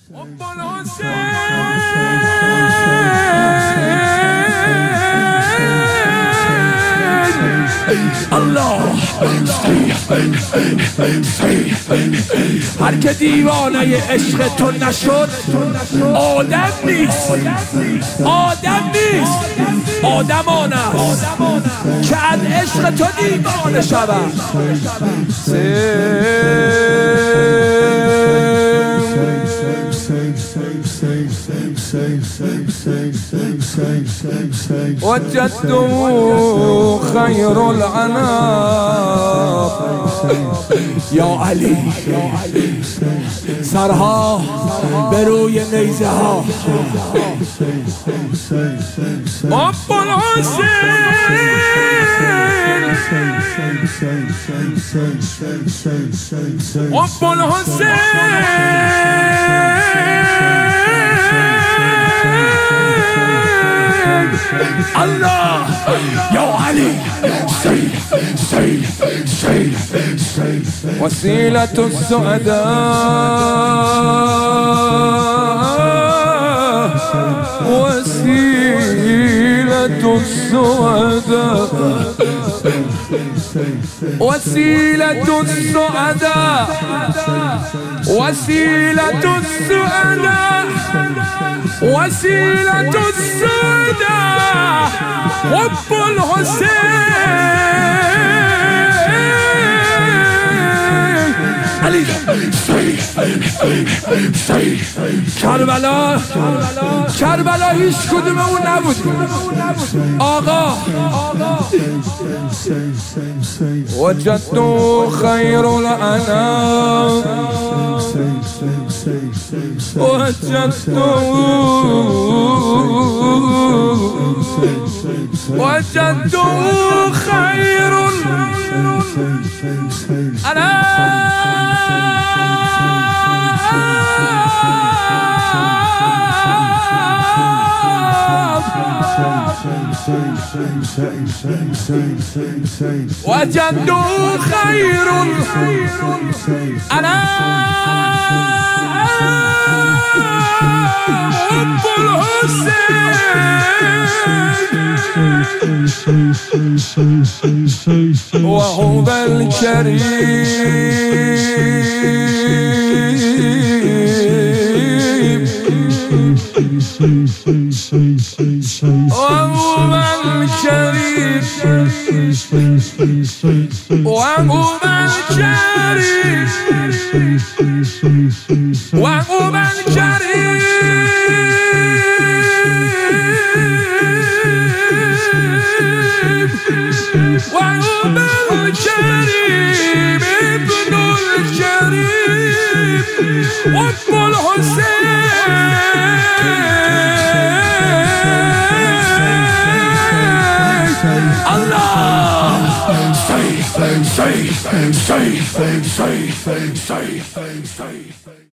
الله هر که دیوانه عشق تو نشد آدم نیست، آدم نیست، آدم آن است که از عشق تو دیوانه شود. وجدته خير العناق یا علی سرها به روی نیزه ها ابو الحسین ابو الله يا علي سيد سيد سيد سيد وسيلة السعداء وسيلة السعداء وسيلة السعداء وسيلة السعداء وسيلة السعداء حب الحسين علي سيد کربلا کربلا هیچ کدوم اون نبود آقا. وجدته خير الأنام وجدته خير وجدته خير أنا حب الحسين وهو الكريم وهو الكريم وهو الكريم وهو الكريم وهو الكريم ابن الكريم وابن الحسين الله say